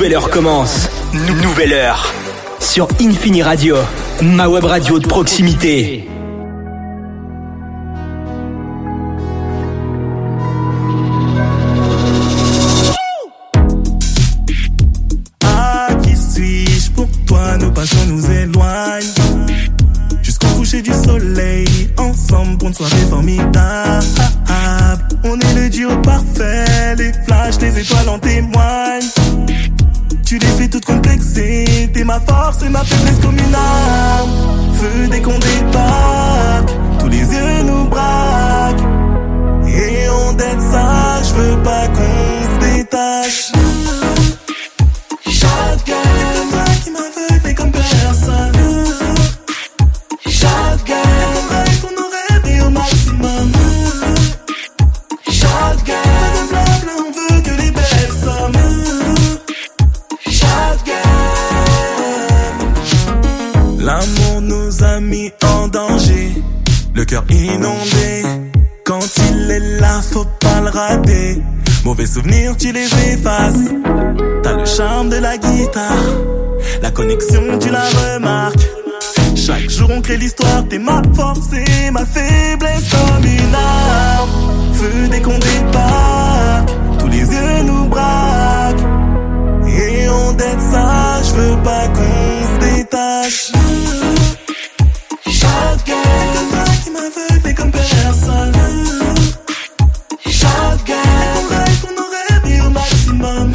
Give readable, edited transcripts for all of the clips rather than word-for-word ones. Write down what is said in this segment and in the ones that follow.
nouvelle heure commence. Nouvelle heure. Sur Infini Radio, ma web radio de proximité. Ah, qui suis-je pour toi? Nos passions nous éloignent jusqu'au coucher du soleil, ensemble pour une soirée formidable. On est le duo parfait, les flashs, les étoiles en témoignent. Tu défies toute complexité, ma force et ma faiblesse comme une arme. Feu dès qu'on débarque, tous les yeux nous braquent. Et on dette ça, je veux pas qu'on se détache. Shotgun, c'est toi qui m'aveugle comme personne. Shotgun, travaille pour nos rêves et au maximum. Shotgun, pas de blabla, on veut que les belles sommes. L'amour nous a mis en danger, le cœur inondé. Quand il est là, faut pas le rater. Mauvais souvenirs, tu les effaces. T'as le charme de la guitare, la connexion, tu la remarques. Chaque jour on crée l'histoire, t'es ma force et ma faiblesse comme une arme. Feu dès qu'on débarque, tous les yeux nous braquent. Et on dette ça, je veux pas qu'on se détache. Shotgun, c'est toi qui m'aveugle comme personne. Shotgun, on rêve pour nos rêves et au maximum.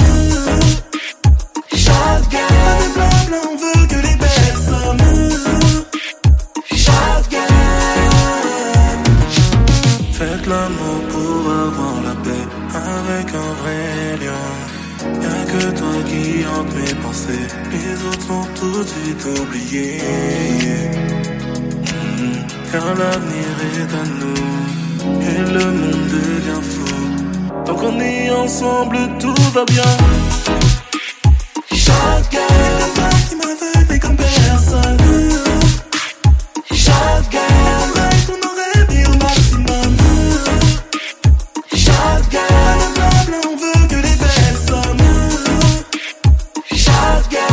Shotgun, pas de blabla, on veut que les belles sommes. Shotgun, faites l'amour pour avoir la paix avec un vrai lion. Y'a que toi qui hante mes pensées, les autres sont tout de suite oubliés. Car l'avenir est à nous, et le monde devient fou. Tant qu'on est ensemble, tout va bien. Shotgun, c'est toi qui m'aveugle comme personne. Shotgun, on rêve pour nos rêves et au maximum. Shotgun, blabla, on veut que les belles sommes. Shotgun.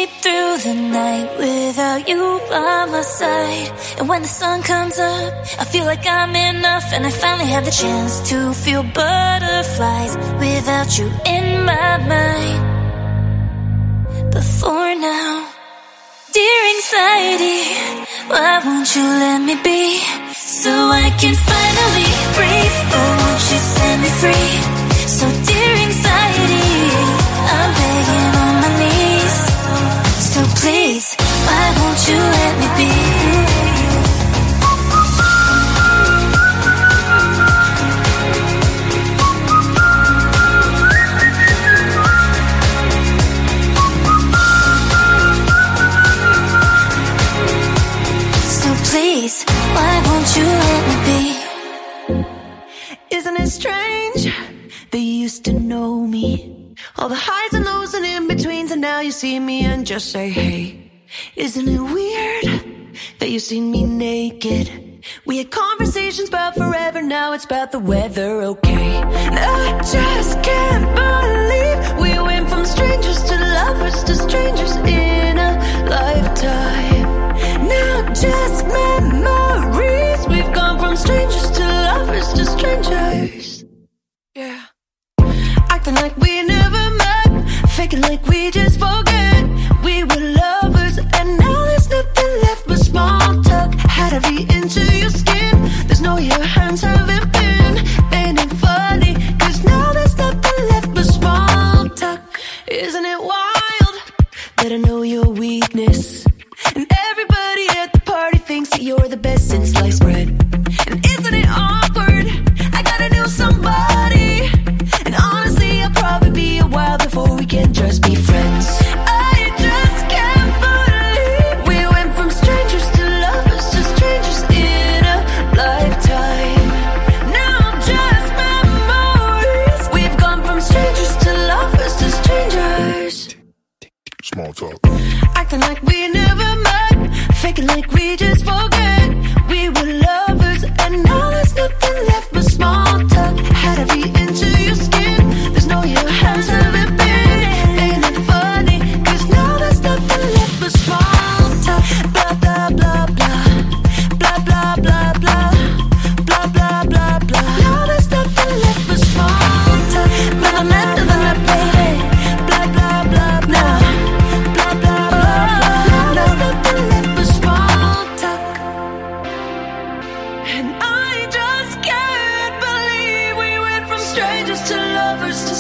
sleep through the night without you by my side. And when the sun comes up, I feel like I'm enough, and I finally have the chance to feel butterflies without you in my mind. But for now, dear anxiety, why won't you let me be, so I can finally breathe? Oh, won't you set me free? So dear anxiety, I'm begging on my knees, so please, why won't you let me be? Please, why won't you let me be? Isn't it strange that you used to know me? All the highs and lows and in-betweens, and now you see me and just say, hey. Isn't it weird that you seen me naked? We had conversations about forever, now it's about the weather, okay? And I just can't believe we went from strangers to lovers to strangers in a lifetime. Now just memories, we've gone from strangers to lovers to strangers. Yeah. Acting like we never met, faking like we just forget we were lovers, and now there's nothing left but small talk. How to be into your skin, there's no your hands haven't been. Ain't it funny, cause now there's nothing left but small talk. Isn't it wild that I know your weakness, and everybody at the party thinks that you're the best since sliced bread? And isn't it awkward, I gotta know somebody, and honestly I'll probably be a while before we can just be friends. I just can't believe we went from strangers to lovers to strangers in a lifetime. Now just memories, we've gone from strangers to lovers to strangers. Small talk. Acting like we never met, faking like we just forget we were lovers, and now there's nothing left but small talk. How to be into your skin, there's no your hands haven't been. Ain't it funny, cause now there's nothing left but small talk. Blah blah blah blah, blah blah blah blah, blah blah blah blah. Now there's nothing left but small talk. Blah blah blah blah, baby. Blah blah blah blah, blah blah blah blah. Now there's nothing left but small talk. And I just can't believe we went from strangers to lovers to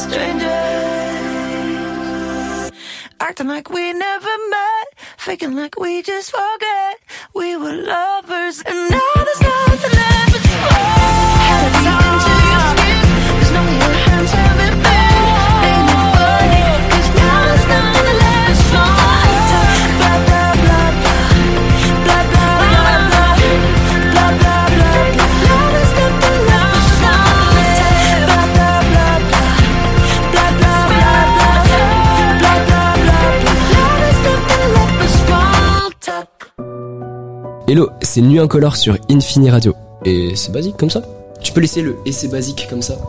strangers. Acting like we never met, faking like we just forget we were lovers, and now there's nothing left but small. How to be into your skin, there's no your hands haven't been. Ain't it funny, cause now there's nothing left but small talk. Blah blah blah blah, blah blah blah blah, blah blah blah blah. Now there's nothing left but small talk. Blah blah blah blah, blah blah blah blah, blah blah blah blah. Now there's nothing left but small talk. Hello, c'est Nuit Incolore sur Infini Radio. Et c'est basique comme ça. Tu peux laisser le « et c'est basique » comme ça.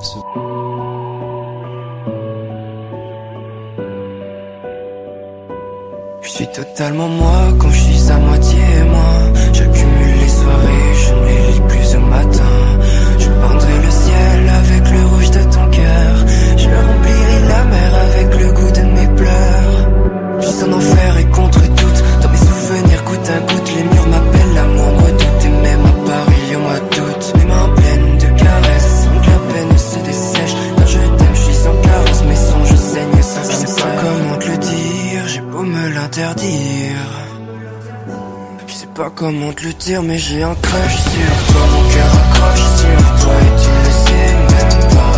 Je suis totalement moi quand je suis à moitié moi. J'accumule les soirées, je ne les lis plus au matin. Je peindrai le ciel avec le rouge de ton cœur. Je remplirai la mer avec le goût de mes pleurs. Je suis en enfer et contre toute, dans mes souvenirs goutte à goutte. Les murs m'appellent, l'amour me redoute, et même à Paris au mois d'août. Mes mains pleines de caresses, sans que la peine se dessèche. Quand je t'aime, je suis sans carence, mes songes saignent sans cesse. Je sais pas comment te le dire, j'ai beau me l'interdire. Je sais pas comment te le dire, mais j'ai un crush sur toi. Mon cœur accroche sur toi et tu le sais même pas.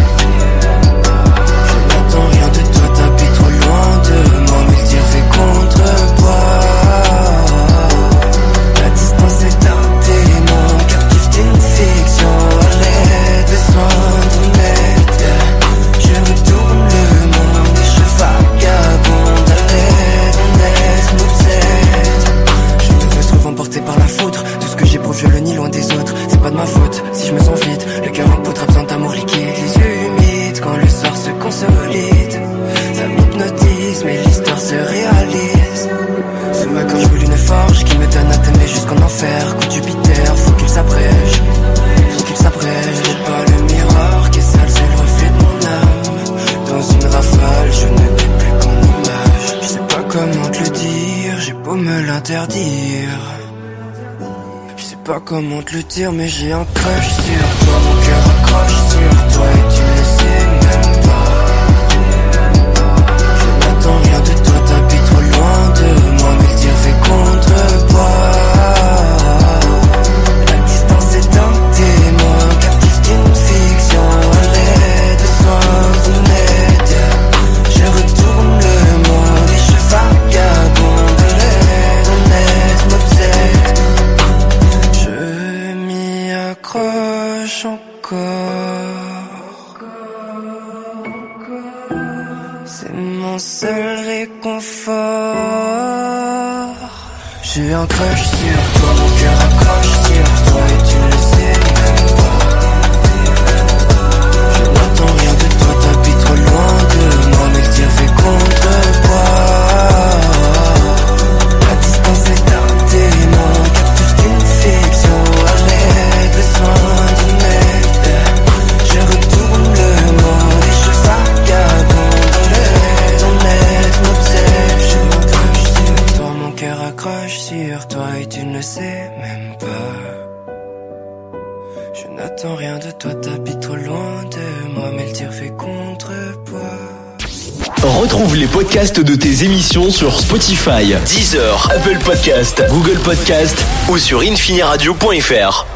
Je n'entends rien de toi, t'habites trop loin de moi, mais le dire fait contre-poids. La distance est un démon, captif d'une fiction. Allez, besoin d'une aide. Je retourne le monde et je vagabonde. Allez, mon aide m'obsède. Je me retrouve emporté par la foudre. Tout ce que j'éprouve, je le nie loin des autres. C'est pas de ma faute si je me sens vide. comment te le dire, mais j'ai un crush sur toi. Mon cœur accroche sur toi et tu le sais même pas. Je n'attends rien de toi, t'habites trop loin de moi, mais le dire fait contrepoids. La distance est un témoin, captif d'une fiction, à l'aide de soins honnêtes. Je retourne le monde et je vagabonde, de l'aide honnête m'obsède. Je m'y accroche encore. C'est mon seul réconfort. J'ai un crush sur toi, mon cœur accroche sur toi et tu le sais même pas. Je n'attends rien de toi, t'habites trop loin de moi, mais le tir fait contrepoids. La distance est un témoin, captif d'une fiction, à l'aide de soins d'une aide. Je retourne le monde et je vagabonde, de l'aide honnête m'obsède. Je m'accroche sur toi, mon cœur accroche sur toi et tu ne le sais même pas. Je n'attends rien de toi, t'habites trop loin de moi, mais le tir fait contrepoids. Retrouve les podcasts de tes émissions sur Spotify, Deezer, Apple Podcast, Google Podcast ou sur infiniradio.fr.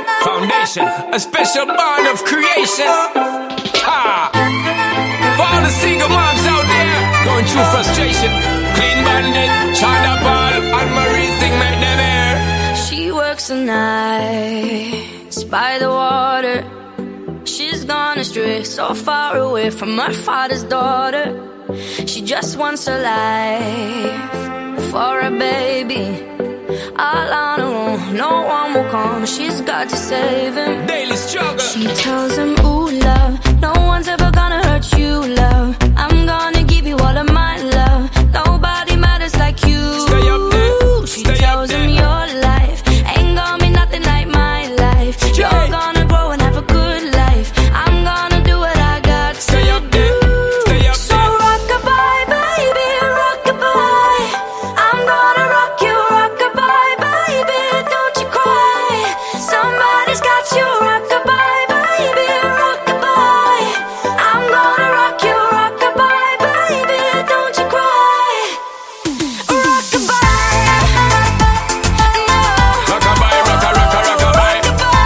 Foundation, a special bond of creation. Ha! For all the single moms out there going through frustration, Clean Bandit, Chanda Paul, and Marie thing make them air. She works the nights by the water. She's gone astray, so far away from her father's daughter. She just wants a life for a baby. All on her own, no one will come. She's got to save him. Daily struggle. She tells him, ooh, love, no one's ever gonna hurt you, love. I'm gonna give you all of my love. Nobody matters like you. Stay up there. She tells him your life ain't gonna be nothing like my life. You're gonna grow and have a good life. I'm gonna do what I got to Stay up there. Stay up so there. rock-a-bye, baby, rock-a-bye. I'm gonna rock you, rock-a-bye, baby, don't you cry. Somebody's got you, rock-a-bye, baby, rock-a-bye. I'm gonna rock you, rock-a-bye, baby, don't you cry. Rock-a-bye, no. Rock-a-bye, rock-a-rock-a-rock-a-bye.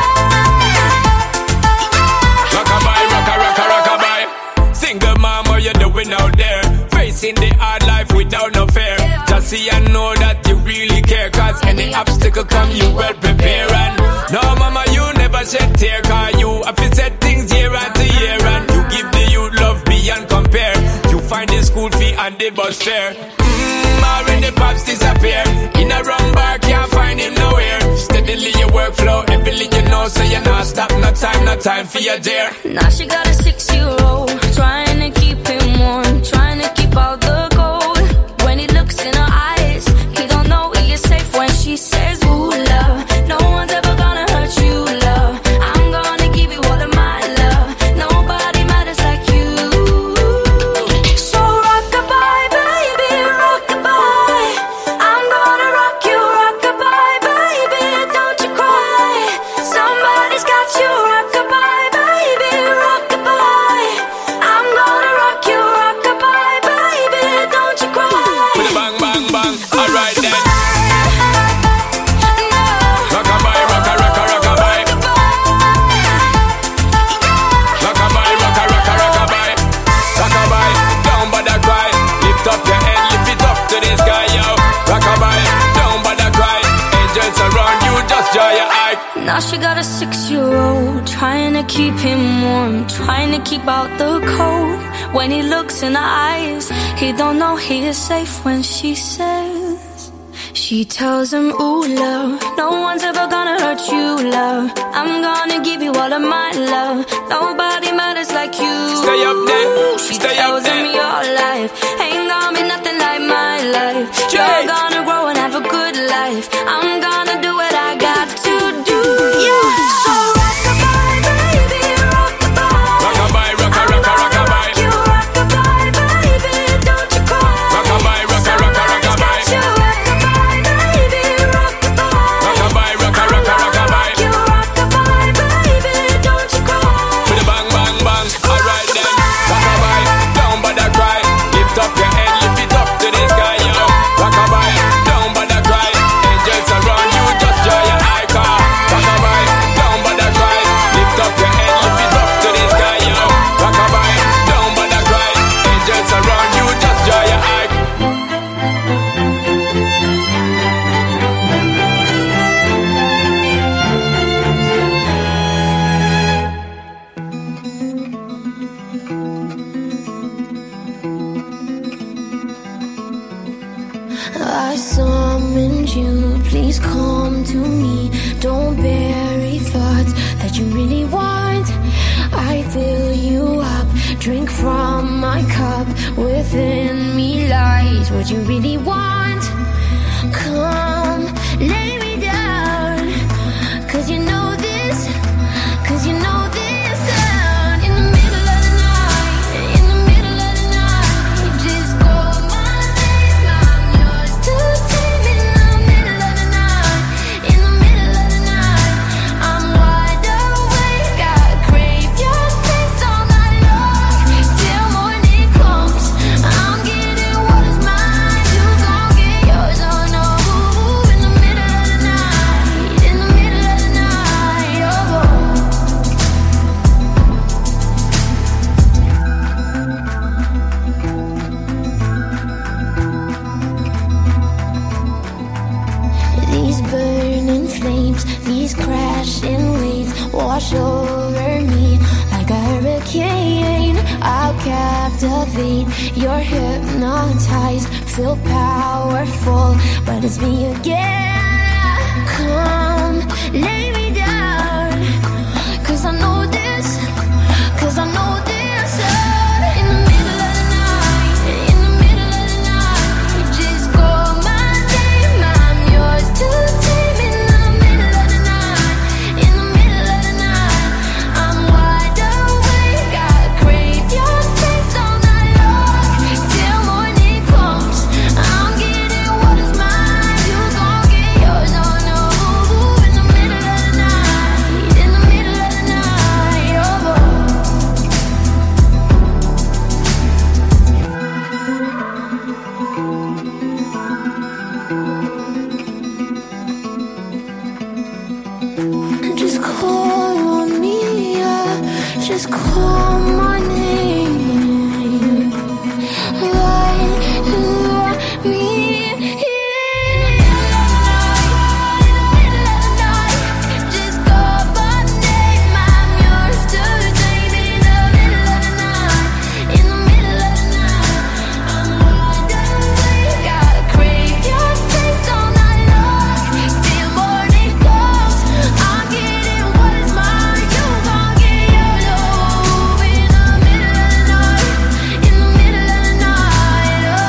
Rock-a-bye, rock-a-rock-a-rock-a-bye. Single mom, what you doing out there? Facing the hard life without no fear. Just see and know that you really care. Cause any obstacle come, you well prepare. And no mama, you never shed tear. Cause you have to set things year after year. And you give the youth love beyond compare. You find the school fee and the bus fare. Already pops disappear. In a wrong bar, can't find him nowhere. Steadily your workflow, everything you know. So you not stop, no time for your dare. Now she got a 6-year-old, trying to keep him warm, trying to keep out the cold. When he looks in her eyes, he don't know he is safe when she says, ooh, love, no one's ever gonna hurt you, love. I'm gonna give you all of my love. Nobody matters like you. So rock-a-bye, baby, rock-a-bye. I'm gonna rock you, rock-a-bye, baby, don't you cry. Somebody's got you, rock-a-bye, baby, rock-a-bye. I'm gonna rock you, rock-a-bye, baby, don't you cry. With a bang, bang, bang. Alright then. No. Rock-a-bye, rock-a-rock-a-rock-a-bye. Rock-a-bye, rock-a-rock-a-rock-a-bye. Rock-a-bye, down by the cry. Lift up your head, lift it up to the sky, yo. Rock-a-bye, down by the cry. Angels around you, just draw your eye. Now she got a 6-year-old, trying to keep him warm, trying to keep out the cold. When he looks in her eyes, he don't know he is safe when she says. She tells him, ooh, love, no one's ever gonna hurt you, love. I'm gonna give you all of my love. Nobody matters like you. Stay up there. She Stay tells up him there. your life ain't gonna be nothing like my life. You're gonna grow and have a good life. I'm gonna do what I got to do. So rock-a-bye, baby, rock-a-bye. Rock-a-bye, rock-a-rock-a-rock-a-bye. You rock-a-bye, baby, don't you cry. Rock-a-bye, rock-a-rock-a-rock-a-bye. You rock-a-bye, baby, rock-a-bye. Rock-a-bye, rock-a-rock-a-rock-a-bye. You rock-a-bye, baby, don't you cry. With a bang, bang, bang. Alright then. Rock-a-bye, down by the cry. Lift up your head, lift it up to the sky, yo. Rock-a-bye, down by the cry. Angels around you, just draw your eye car. Rock-a-bye, down by the cry. Lift up your head, lift it up to the sky, yo. Rock-a-bye, down by the cry. Angels around you, just draw your eye. I summoned you, please come to me. Don't bury thoughts that you really want. I fill you up, drink from my cup. Within me lies what you really want. Come, lay me down, 'cause you know this, 'cause you know this sound. In the middle of the night, in the middle of the night, just call my name, I'm yours to take. In the middle of the night, in the middle of the night, I'm wide awake, I crave your taste all night long. Till morning comes, I'm getting what is mine, you gon' get yours, oh no. wash over me like a hurricane. I'll captivate, you're hypnotized, feel powerful, but it's me again. Come, lay me down, 'cause I know this, 'cause I know this. In the middle of the night, in the middle of the night, just call my name, I'm yours to tame. In the middle of the night, in the middle of the night, I'm wide awake, I crave your taste all night long, till morning comes. I'm getting what is mine, you gon' get yours, oh no. In the middle of the night, in the middle of the night, oh. Just call on me, yeah. Just call my name. Light me in the middle of the night. Just call my name, I'm yours to tame. In the middle of the night, in the middle of the night, I'm wide awake, I crave your taste all night long, till morning comes. I'm getting what is mine, you gon' get yours, oh. In the middle of the night, in the middle of the night, oh.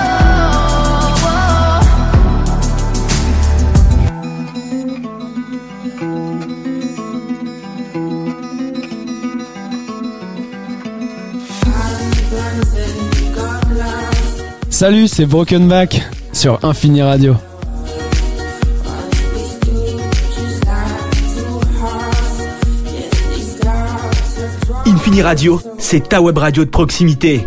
Salut, c'est Broken Back sur Infini Radio. Infini Radio, c'est ta web radio de proximité.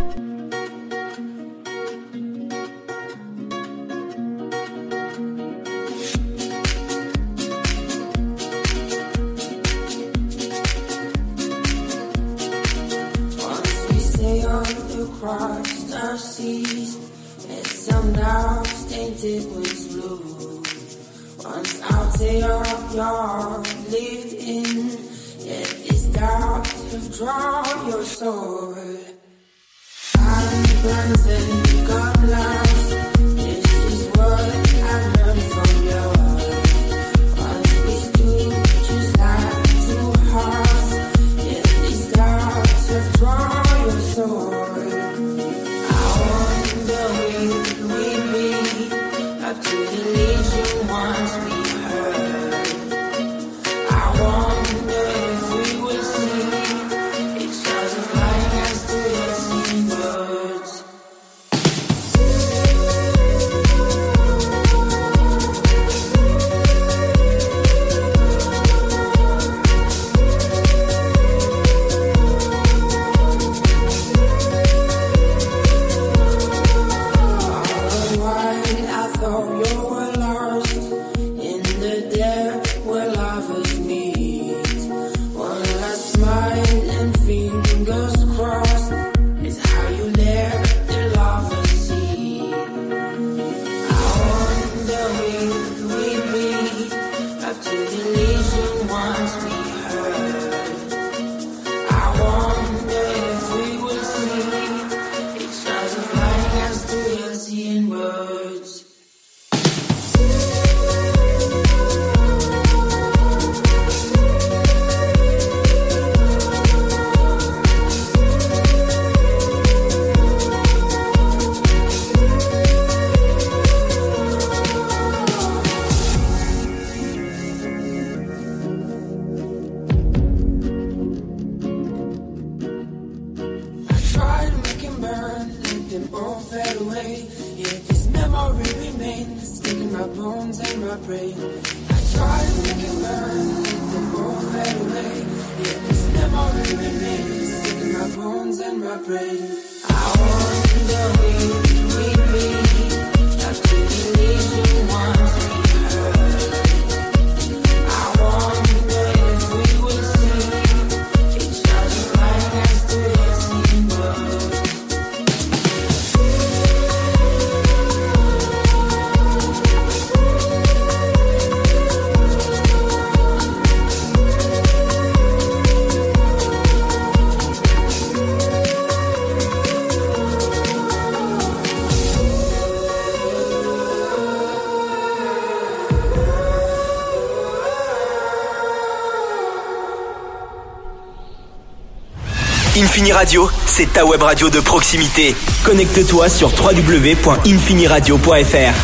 Infini Radio, c'est ta web radio de proximité. Connecte-toi sur www.infiniradio.fr.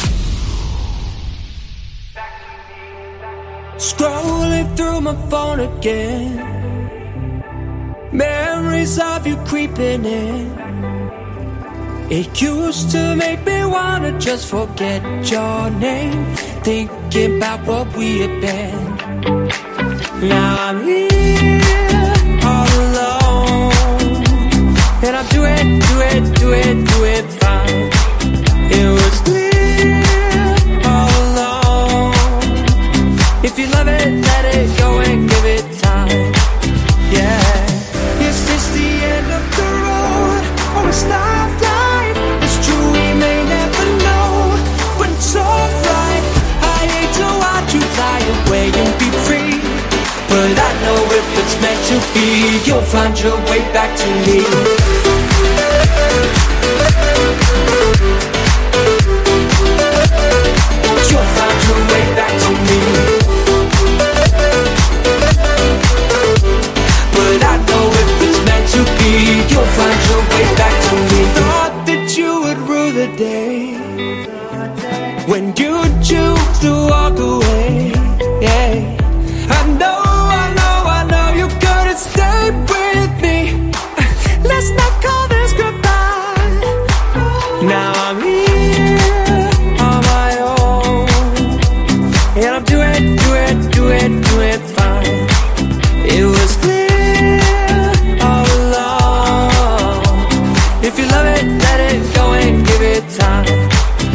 Scrolling through my phone again, memories of you creeping in. It used to make me wanna just forget your name, thinking about what we had been. Now I'm here all alone, and I'm doing fine. It was clear all along. If you love it, let it go and give it time. Yeah. Is this the end of the road or a stoplight? It's true, we may never know, but it's alright. I hate to watch you fly away and be free, but I know if it's meant to be, you'll find your way back to me. You'll find your way back to me. But I know if it's meant to be, you'll find your way back to me. Thought that you would rule the day when you choose to walk away. Yeah. I know you couldn't stay with me. Let's not call this goodbye. Now I'm here on my own, and I'm doing fine. It was clear all along. If you love it, let it go and give it time.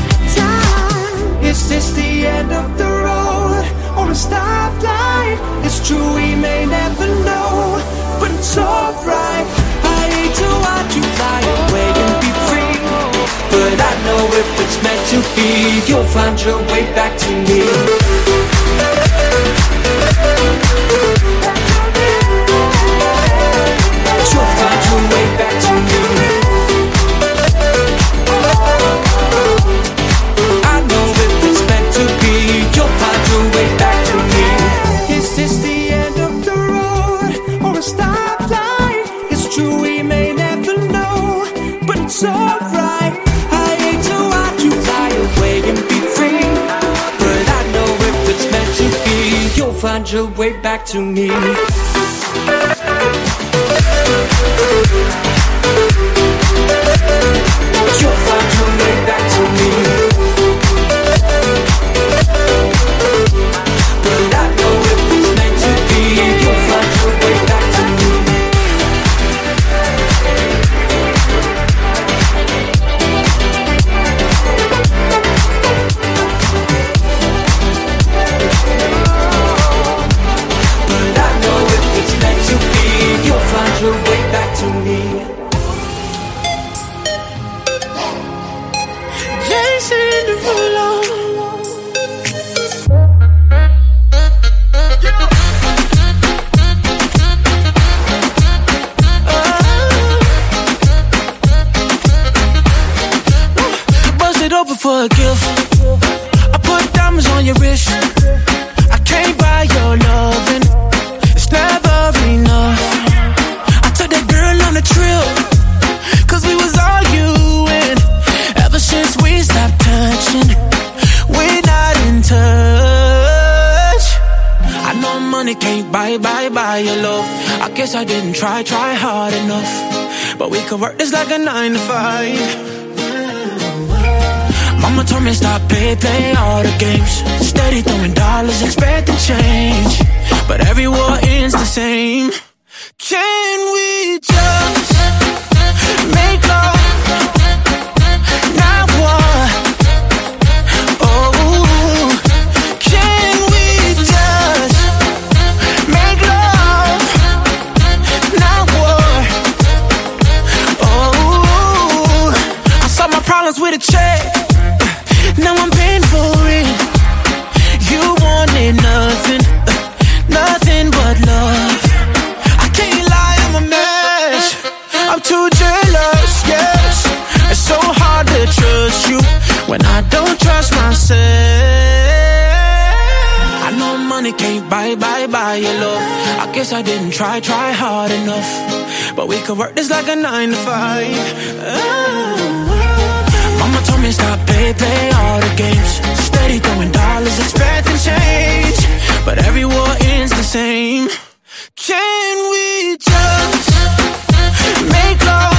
Is this the end of the road or a stoplight? It's true, we may never know, but it's alright. I hate to watch you fly away and be free, but I know if it's meant to be, you'll find your way back to me. You'll find your way back to me. I know if it's meant to be, you'll find your way back to me. Is this the end of the road or a stoplight? It's true, we may never know, but it's alright. I hate to watch you fly away and be free, but I know if it's meant to be, you'll find your way back to me. You'll find your way back to me. But I know if it's meant to be, you'll find your way back to me. But I know if it's meant to be, you'll find your way back to me. Jason Derulo. Bust it open for a gift. I put diamonds on your wrist. I can't buy your loving. It's never enough. I took that girl on a trip, 'cause we was arguing. Ever since we stopped touching, we're not in touch. I know money can't buy your love. I guess I didn't try hard enough, but we could work this like a 9 to 5. Mama told me stop play all the games. Steady throwing dollars, expecting change, but every war ends the same. Can we just make love? Now what? Oh, can we just make love? Now what? Oh, I solved my problems with a check. Now I'm paying for it. You wanted nothing, nothing but love. I can't lie, I'm a mess. I'm too jealous, yes. It's so hard to trust you when I don't trust myself. I know money can't buy your love. I guess I didn't try hard enough, but we could work this like a 9 to 5. Mama told me stop, play all the games. Steady throwing dollars, expecting change, but every war ends the same. Can we just make love?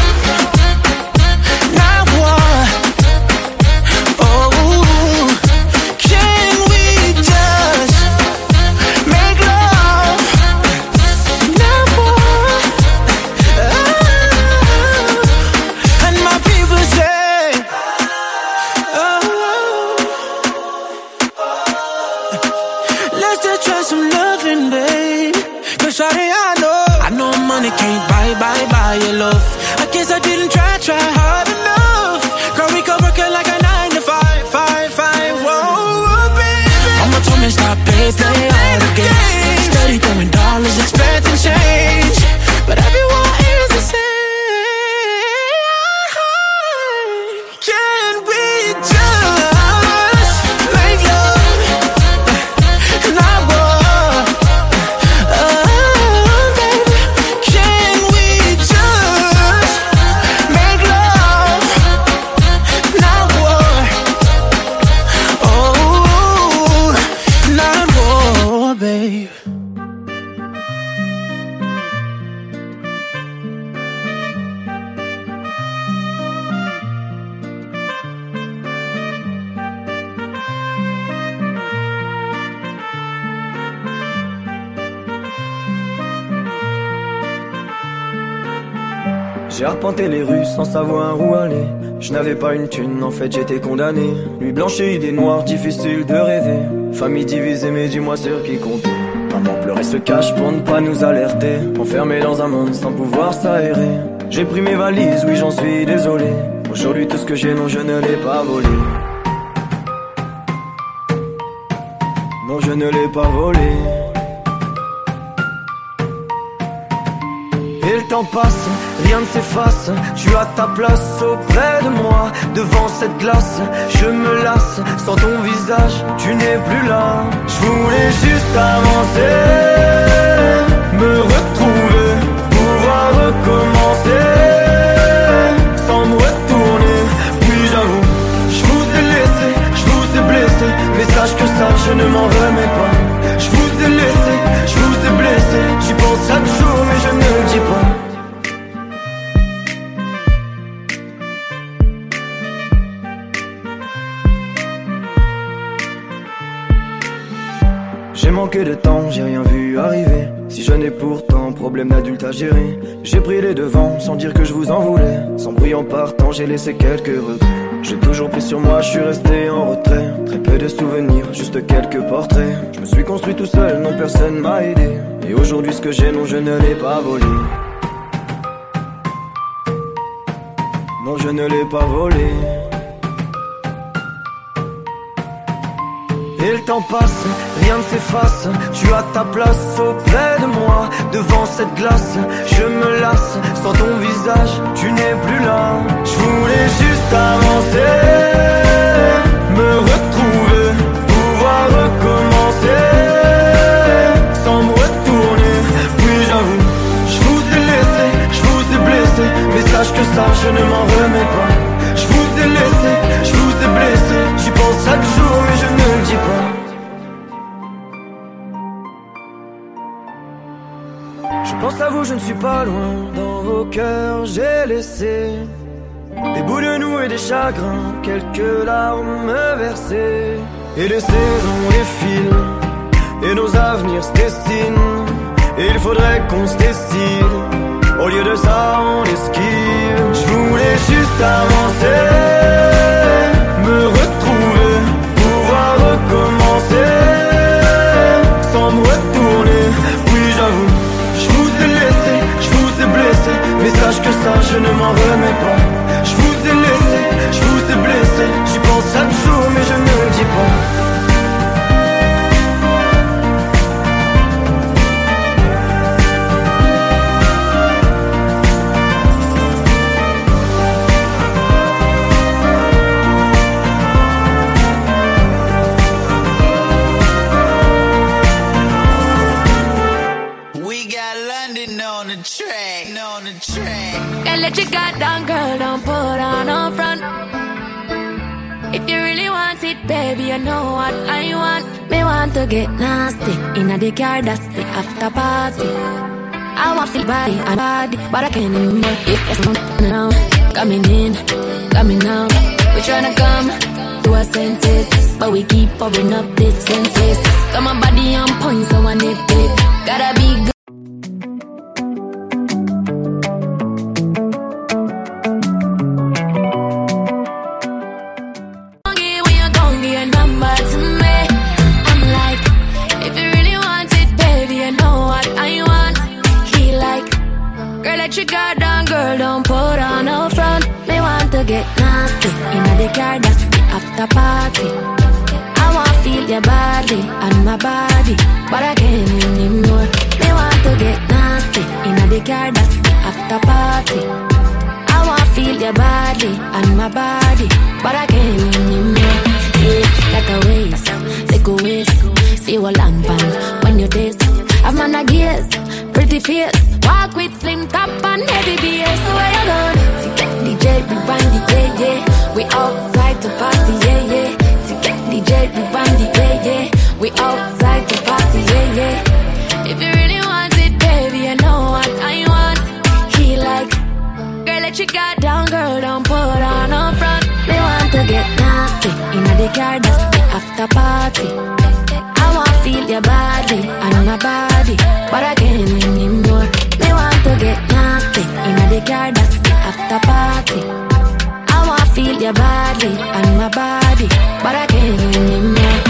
Can't buy your love. I guess I didn't try hard enough. Girl, we could work it like a 9 to 5. Whoa, baby. Mama told me stop, play all the games. Steady throwing dollars, expecting change, but everyone is the same. Can we just make love? Not war. Baby. Can we just make love? Not war. Oh, not war, babe. J'ai arpenté les rues sans savoir où aller. Je n'avais pas une thune, en fait j'étais condamné. Nuit blanche et idées noires, difficile de rêver. Famille divisée, mais dis-moi sur qui compter. Maman pleurait se cache pour ne pas nous alerter. Enfermé dans un monde sans pouvoir s'aérer. J'ai pris mes valises, oui j'en suis désolé. Aujourd'hui tout ce que j'ai, non je ne l'ai pas volé. Non je ne l'ai pas volé. Et le temps passe, rien ne s'efface. Tu as ta place auprès de moi. Devant cette glace, je me lasse. Sans ton visage, tu n'es plus là. Je voulais juste avancer, me retrouver, pouvoir recommencer, sans me retourner. Puis j'avoue, je vous ai laissé, je vous ai blessé, mais sache que ça, je ne m'en remets pas. Je vous ai laissé, je vous ai blessé. J'y pense chaque jour, mais je ne le dis pas. J'ai manqué de temps, j'ai rien vu arriver. Si jeune et pourtant, problème d'adulte à gérer. J'ai pris les devants sans dire que je vous en voulais. Sans bruit en partant, j'ai laissé quelques regrets. J'ai toujours pris sur moi, je suis resté en retrait. Très peu de souvenirs, juste quelques portraits. Je me suis construit tout seul, non personne m'a aidé. Et aujourd'hui ce que j'ai, non je ne l'ai pas volé. Non je ne l'ai pas volé. Et le temps passe, rien ne s'efface. Tu as ta place auprès de moi. Devant cette glace, je me lasse. Sans ton visage, tu n'es plus là. Je voulais juste avancer, me retrouver, pouvoir recommencer, sans me retourner. Oui j'avoue, je vous ai laissé, je vous ai blessé, mais sache que ça, je ne m'en remets pas. Je vous ai laissé, je vous ai blessé. J'y pense chaque jour, mais je ne le dis pas. Je pense à vous, je ne suis pas loin. Dans vos cœurs, j'ai laissé des bouts de nous et des chagrins, quelques larmes versées. Et les saisons défilent, et nos avenirs se dessinent. Et il faudrait qu'on se décide. Au lieu de ça, on esquive. Je voulais juste avancer, me retrouver, pouvoir recommencer, sans me retourner. Oui j'avoue, je vous ai laissé, je vous ai blessé, mais sache que ça je ne m'en remets pas. Je vous ai laissé, je vous ai blessé, j'y pense chaque jour mais je ne le dis pas. On the track. baby, I know what I want. Me want to get nasty. Inna the car, that's the after party. I want feel body and body, but I can't even know if there's no now. Coming in, coming out. We tryna come to our senses, but we keep pouring up distances. Got my body on point, so I need it. Gotta be good. You got down, girl, don't put on no front. Me want to get nasty. Inna the car, that's the after party. I want to feel your body and my body, but I can't anymore. Me want to get nasty. Inna the car, that's the after party. I want to feel your body and my body, but I can't anymore. Yeah, like a waist, take a waist. See what long pan when you taste. I'm on a gears, pretty face. Walk with slim top and heavy bass. So where you going? To get DJ, we run the yeah, yeah. We outside to party, yeah, yeah. To get DJ, we run the yeah, yeah. We outside to party, yeah, yeah. If you really want it, baby, I know what I want. He like, girl, let you guard down, girl, don't put on no front. Me want to get nasty. Inna the car, that's the after party. I want to feel your body and my body, but I can't anymore. Me want to get nasty. Inna the car, that's the after party. I want to feel your body and my body, but I can't anymore.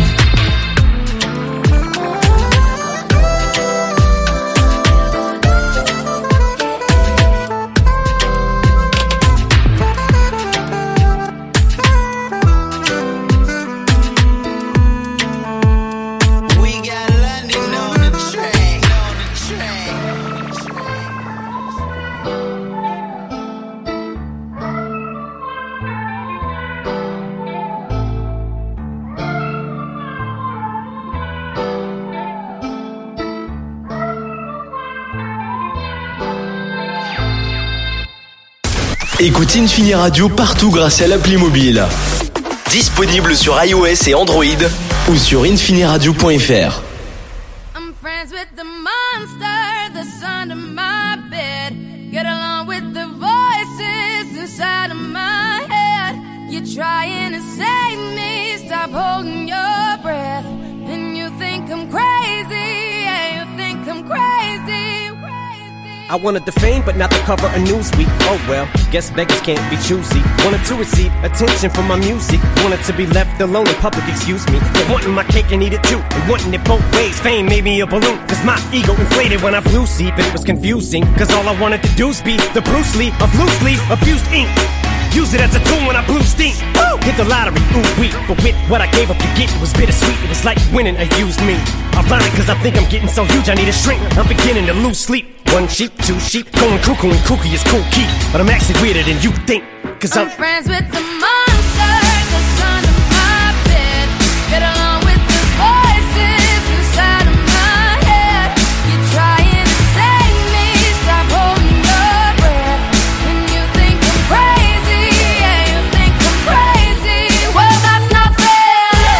Écoute Infini Radio partout grâce à l'appli mobile. Disponible sur iOS et Android ou sur infiniradio.fr. I'm friends with the monster that's under my bed. Get along with the voices inside of my head. You're trying to save me, stop holding your breath. And you think I'm crazy, yeah, you think I'm crazy. I wanted the fame, but not the cover of Newsweek. Oh well, guess beggars can't be choosy. Wanted to receive attention from my music. Wanted to be left alone in public, excuse me. But wanting my cake and eat it too, and wanting it both ways. Fame made me a balloon, cause my ego inflated when I flew see. But it was confusing, cause all I wanted to do was be the Bruce Lee of loosely abused ink. Use it as a tool when I blew steam. Woo! Hit the lottery, ooh wee. But with what I gave up to get, it was bittersweet. It was like winning a used me. Ironic, cause I think I'm getting so huge I need a shrink. I'm beginning to lose sleep. One sheep, two sheep, going cuckoo and kooky is cool key. But I'm actually weirder than you think, cause I'm friends with the monster that's under my bed. Get along with the voices inside of my head. You're trying to save me, stop holding your breath. And you think I'm crazy, yeah, you think I'm crazy. Well, that's not fair.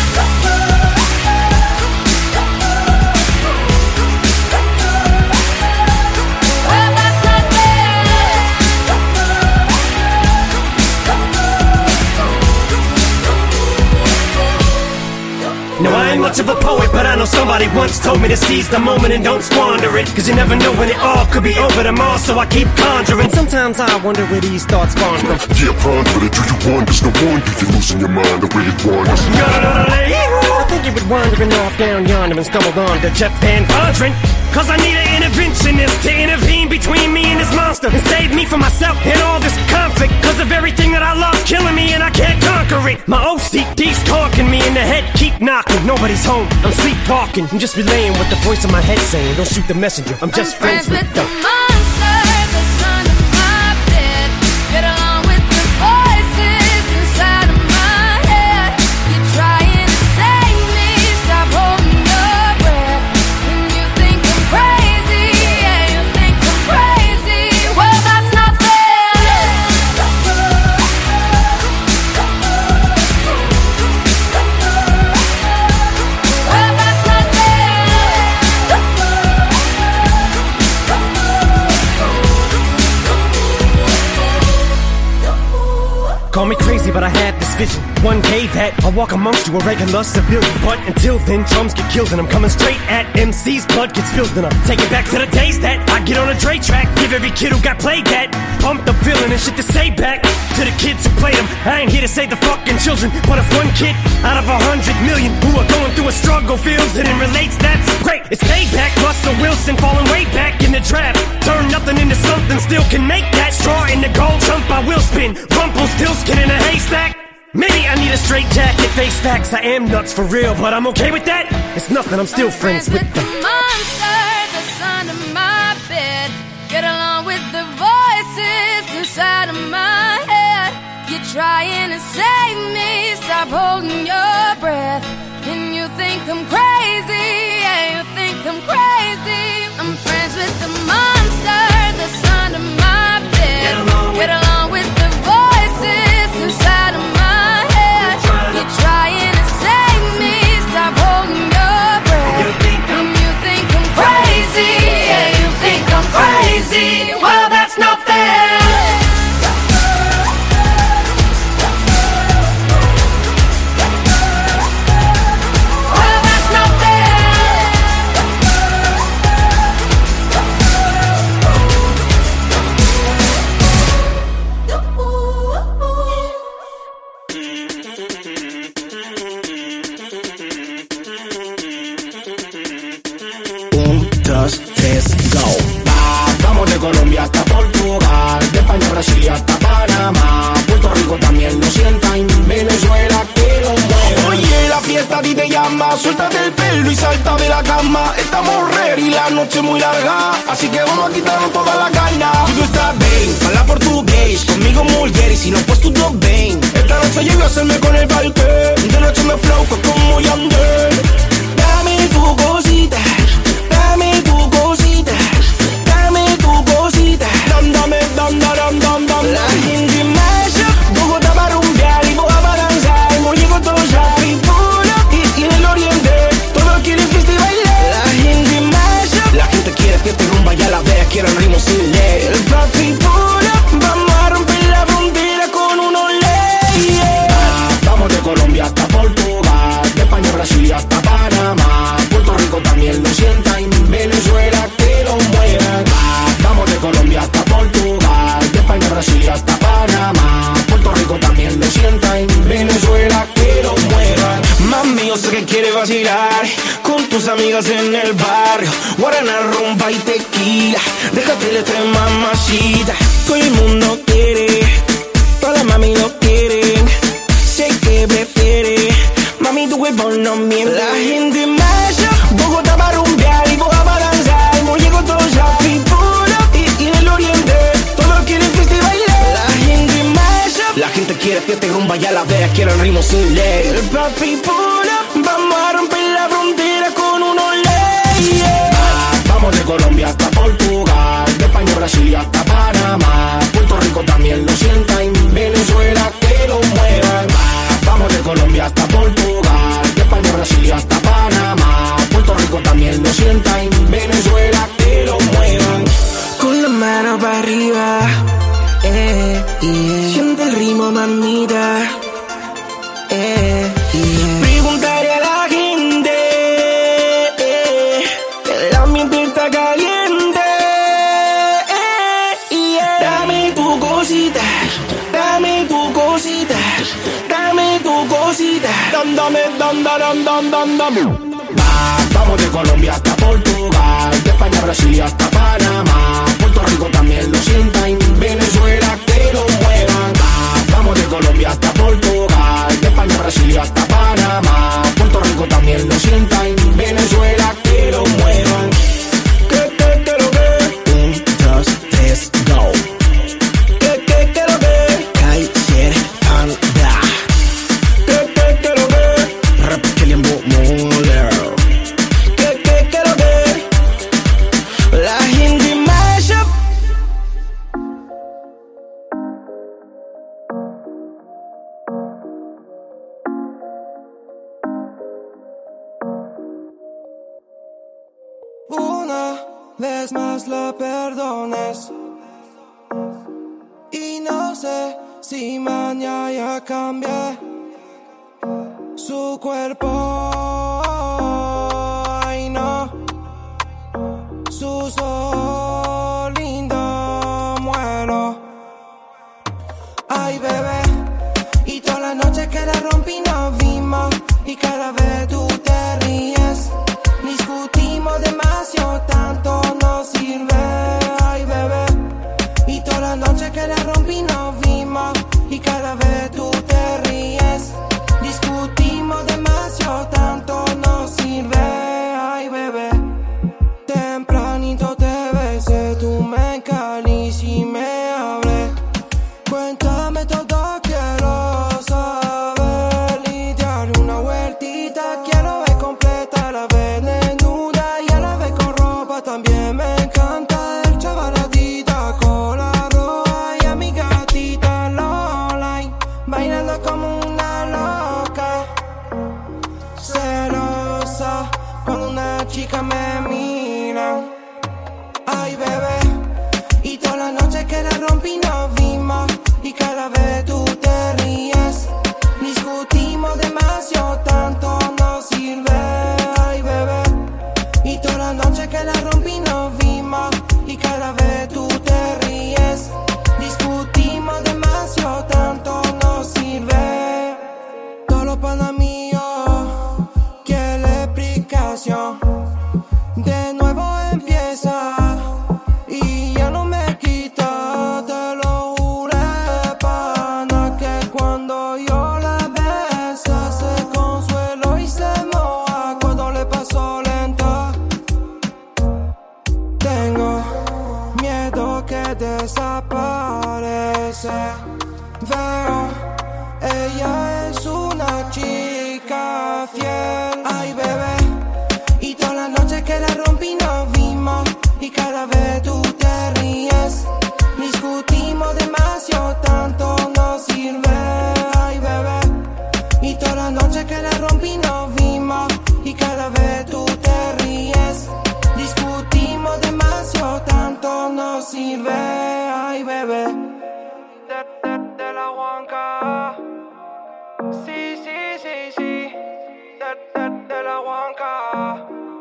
Well, that's not fair. No, I ain't much of a poet, but I know somebody once told me to seize the moment and don't squander it. Cause you never know when it all could be over tomorrow, so I keep conjuring. Sometimes I wonder where these thoughts spawn from. Yeah, ponder it, do you wonder? There's no wonder you're losing your mind the way it wanders. I think you would wandering off down yonder and stumbled on to Jeff Van Vondren. Cause I need an interventionist to intervene between me and this monster and save me from myself and all this conflict. Cause of everything that I love's killing me and I can't conquer it. My OCD's talking me in the head, keep knocking. Nobody's home, I'm sleepwalking. I'm just relaying what the voice in my head saying. Don't shoot the messenger, I'm just friends with the monster that's under my bed. Get along with the voices inside of my head. You're trying to save me, stop holding your breath. And you think I'm crazy, yeah, you think I'm crazy. Well, that's not fair. Call me crazy, but I had this vision. One day that I'll walk amongst you, a regular civilian. But until then, drums get killed and I'm coming straight at MC's blood gets spilled and I'm taking back to the days that I get on a Dre track. Give every kid who got played that pumped up feeling and shit to say back to the kids who played them. I ain't here to save the fucking children, but if one kid out of 100 million who are going through a struggle feels it and relates, that's great. It's payback. Russell Wilson falling way back in the draft. Turn nothing into something, still can make that. Straw in the gold jump, I will spin. Rumpelstiltskin in a haystack. Maybe I need a straight jacket, face facts. I am nuts for real, but I'm okay with that. It's nothing, I'm still friends with the monster that's under my bed. Get along with the voices inside of my head. You're trying to save me, stop holding your breath. And you think I'm crazy, yeah, you think I'm crazy. I'm friends with the monster that's under my bed. Get along with the voices inside of my head. You're trying to save me, stop holding your breath. And you think I'm crazy, yeah, you think I'm crazy. Well, that's not fair. Vamos de Colombia hasta Portugal, de España a Brasil y hasta Panamá. Puerto Rico también lo sienta, en Venezuela que lo mueva. Oye, la fiesta a ti te llama, suéltate el pelo y salta de la cama. Estamos ready, la noche muy larga, así que vamos a quitarnos toda la carne. Tú estás bien, habla portugués, conmigo mulher y si no pues tú todo bien. Esta noche llego a hacerme con el parque, de noche me flow como Yandel. Dame tu cosita, dame tu cosita, dame tu cosita, dame, dame. La gente marcha, Bogotá para rumbear y Boga para danzar. Muy llegó todo ya, y en el oriente, todos quieren fiesta y bailar. La gente marcha, la gente quiere fiesta y rumba, ya la vea, quieren ritmo sin ley. El papi pura, vamos a romper la frontera con unos leyes. Vamos de Colombia hasta Portugal, de España a Brasil y hasta Panamá. Puerto Rico también lo sienta, en Venezuela que lo muevan. Vamos de Colombia hasta Portugal, de España a Brasil y hasta Panamá. Puerto Rico también lo sienta, en Venezuela que lo muevan. Mami, yo sé que quieres vacilar con tus amigas en el barrio. Guaraná, rumba y tequila, déjate la tres mamacita. Todo el mundo quiere, todas las mami lo quieren. Sé que prefiere, mami tu cuerpo no miente. La gente marcha, Bogotá para rumbear y Boga para danzar. Muy llegó todo ya, y en el oriente, todos quieren fiesta y bailar. La gente marcha, la gente quiere fiesta y rumba, ya la vea, quieren ritmo sin ley. El papi pura, vamos a romper la frontera con unos leyes. Vamos de Colombia hasta Portugal, de España a Brasil y hasta Panamá. Puerto Rico también lo sienta, en Venezuela que lo muevan. Vamos de Colombia hasta Portugal, de España a Brasil y hasta Panamá. Puerto Rico también lo sienta, en Venezuela que lo muevan. Con la mano para arriba, siente el ritmo, mamita. Preguntaré a la gente, el ambiente está caliente. Dame tu cosita, dame tu cosita, dame tu cosita, dame. Vamos de Colombia hasta Portugal, de España a Brasil y hasta Panamá. Puerto Rico también lo sienta, en Venezuela que lo muevan. Vamos de Colombia hasta Portugal, de España a Brasil y hasta Panamá. Puerto Rico también lo sienta, en Venezuela que lo muevan. Que lo que? 1, 2, 3, go. Que lo que? Kaiser anda. Que lo que? Rap Killian Muller. Que lo que? La gente mashup. Una vez más la perdones y no sé si mañana ya cambié su cuerpo, ay no, sus ojos lindos, muero, ay bebé, y toda la noche que la rompí nos vimos, y cada vez tú te ríes, discutimos demasiado, tanto no sirve, ay bebé, y toda la noche que la rompí nos vimos, y cada vez tú te ríes, discutimos demasiado, tanto no sirve, ay bebé, tempranito te besé, tú me encaliste y me hablé, cuéntame todo, quiero saber, y darle una vueltita, quiero ver completa, la vez desnuda y a la vez con ropa, también me encanta el chavaradita con la roja y a mi gatita online, bailando como una loca, celosa cuando una chica me mira, ay bebé, y toda la noche que la rompí nos vimos, y cada vez tú te ríes, discutimos demasiado, tanto no sirve, ay bebé, y toda la noche que la rompí nos vimos, y cada vez tú te ríes, discutimos demasiado, tanto no sirve, todo para mí, que la explicación de nuevo empieza, y ya no me quita, te lo juré, pana, que cuando yo la besa se consuelo y se moja cuando le paso lenta. Tengo miedo que desaparece, veo, ella es una chica fiel, ay bebé, y toda la noche que la rompí nos vimos, y cada vez tú te ríes, discutimos demasiado, tanto no sirve, ay bebé, y toda la noche que la rompí nos vimos, y cada vez tú te ríes, discutimos demasiado, tanto no sirve, ay bebé, de la Huanca, sí, sí, sí, sí, de la Huanca,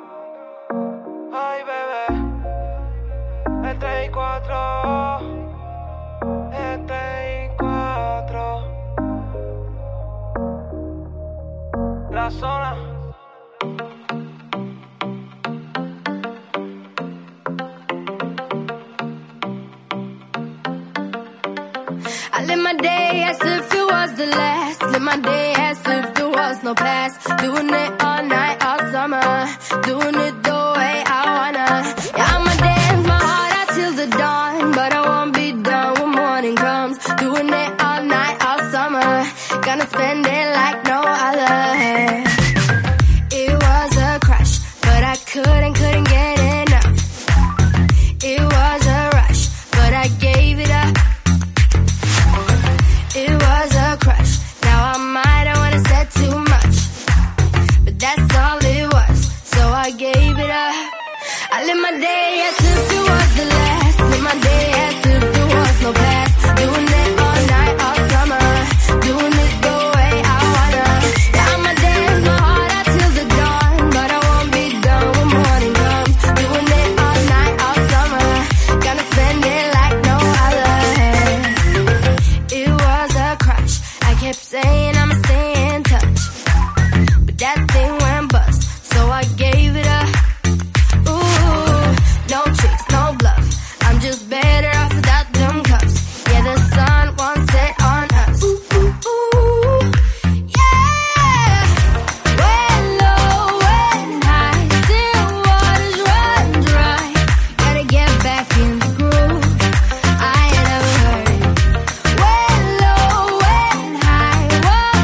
ay bebé, el 3 y 4, el 3 y 4, la zona. I live my day as if it was the last. Live my day as if there was no past. Doing it all night, all summer. Doing it the way I wanna. Yeah, I'ma dance my heart out till the dawn. But I won't be done when morning comes. Doing it all night, all summer. Gonna spend it like no other. It was a crush, but I couldn't get enough. It was a rush, but I gave it up. It was a crush, now I might have wanna said too much, but that's all it was, so I gave it up. I live my day as if it was the last, live my day as if there was no past, doing it all night, all summer, doing it the way I wanna. Yeah, I'ma dance my heart out till the dawn, but I won't be done when morning comes, doing it all night, all summer, gonna spend it like no other. It was a crush, I kept saying I'ma stay in touch, but that thing went bust, so I gave it up. Ooh, no tricks, no bluff, I'm just better off without them cuffs. Yeah, the sun won't set on us. Ooh, ooh, ooh, yeah. When low, when high, still waters run dry. Gotta get back in the groove, I ain't never heard it. When low, when high, whoa,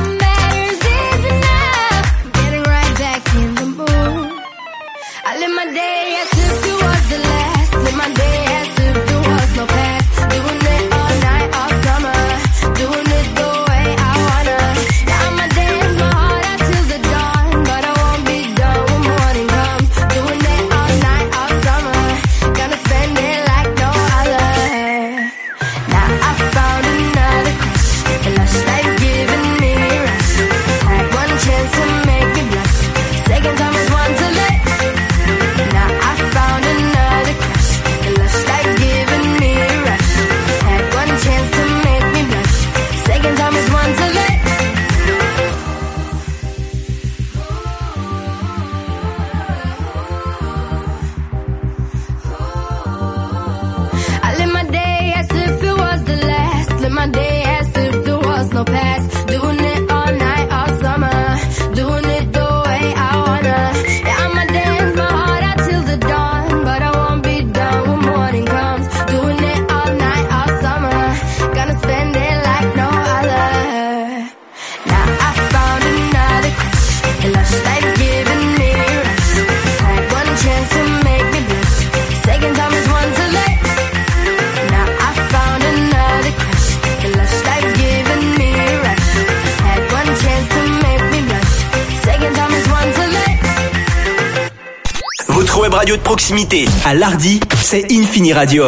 radio de proximité. À l'Hardy, c'est Infini Radio.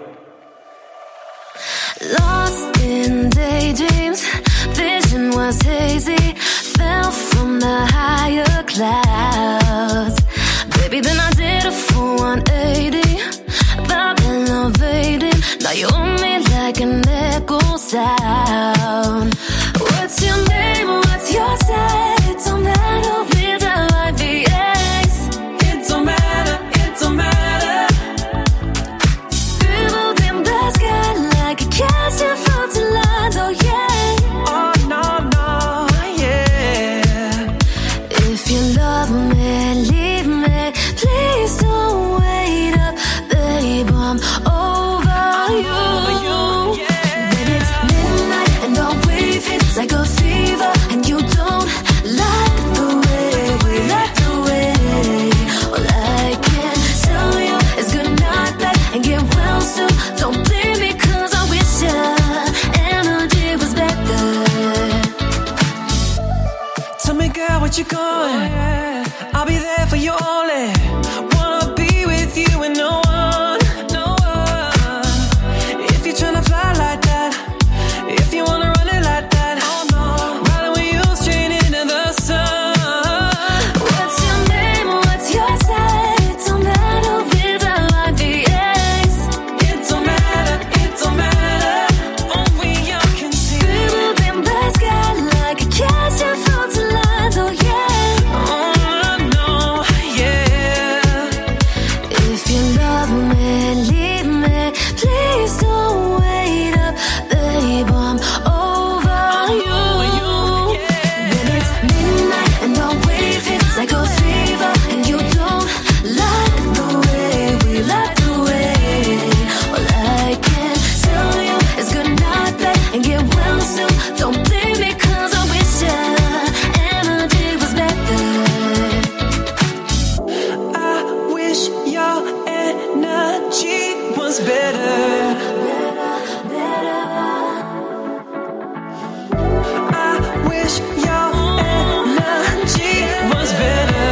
Lost in daydreams, vision was hazy, fell from the higher clouds. Baby, then I did a full 180, felt elevated. Now you own me like an echo sound. What's your name? What's your side? It don't matter with a life VX. It don't matter, it don't matter. Scribbled in the sky like a cast your front lines, oh yeah. Oh no, no, yeah. If you love me, leave me. Please don't wait up, babe, I'm over you. Baby, it's midnight and our wave hits like a fever, and you don't like the way we like the way. All I can tell you is good night, bad, and get well soon. Don't blame me 'cause I wish your energy was better. Tell me, girl, what you going? I'll be there for you only. Wanna be with you and no one, no one. If you're tryna fly like that, if you wanna run it like that, oh no, riding with you straight into the sun. What's your name? What's your side? It don't matter with a life VX. It don't matter, it don't matter. Only you can see. Scribbled in the sky like a cast your front lines, oh yeah. Oh no, yeah. If you love me, leave me. Please don't wait up, babe, I'm over you. Then it's midnight and our wave hits like a fever, and you don't like the way we like the way. All I can tell you is good night, babe, and get well soon. Don't blame me 'cause I wish your energy was better. I wish your energy was better. I wish your energy was better.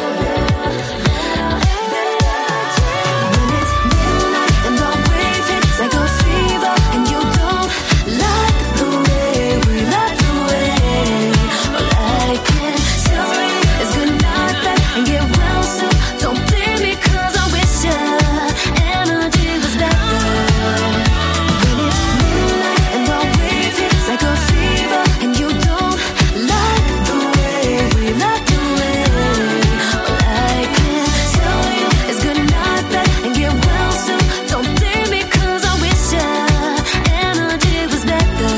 When it's midnight and our wave hits like a fever, and you don't like the way we like the way. All I can tell you is good night, babe, and get well soon. Don't blame me 'cause I wish your energy was better. When it's midnight and our wave hits like a fever, and you don't like the way we like the way. All I can tell you is good night, babe, and get well soon. Don't blame me 'cause I wish your energy was better.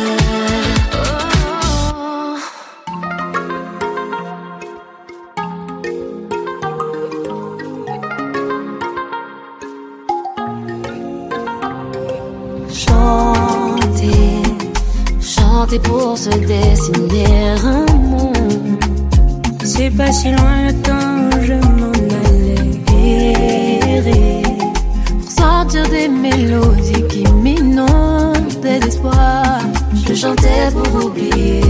Chanter, chanter pour se dessiner un monde. C'est pas si loin le temps où je m'en allais. Errer, pour sentir des mélodies qui m'inondaient d'espoir. Je chantais pour oublier.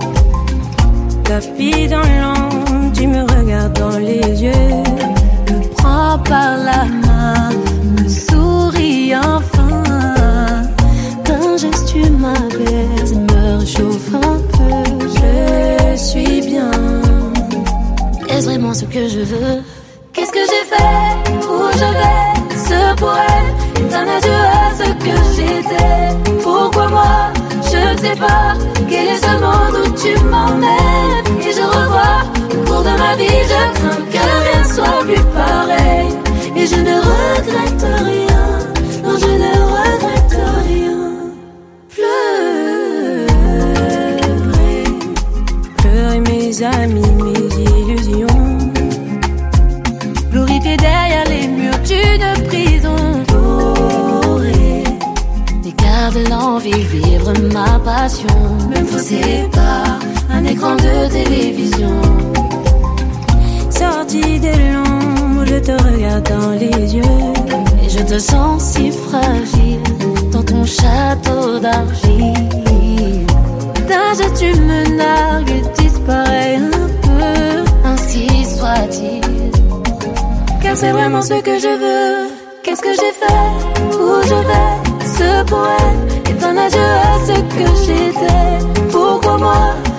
Tapis dans l'ombre, tu me regardes dans les yeux. Me prends par la main, me souris enfin. D'un geste tu m'apaises, me réchauffe un peu. Je suis bien. Est-ce vraiment ce que je veux? Qu'est-ce que j'ai fait? Où je vais? Ce poème est un adieu à ce que j'étais. Pourquoi moi? Je ne sais pas. Quel est ce monde où tu m'emmènes? Et je revois au cours de ma vie. Je crains que rien soit plus pareil. Et je ne regrette rien. Non, je ne regrette rien. Pleurer mes amis, mes illusions. Glorifié derrière les murs d'une prison dorée. Garde l'envie, vivre ma passion. Me fausser par un écran de télévision. Sorti de l'ombre, je te regarde dans les yeux. Et je te sens si fragile dans ton château d'argile. D'un geste tu me nargues et disparais un peu. Ainsi soit-il. car c'est vraiment ce que je veux. Qu'est-ce que j'ai fait? Où je vais? Ce poème est un adieu à ce que j'étais. Pourquoi moi?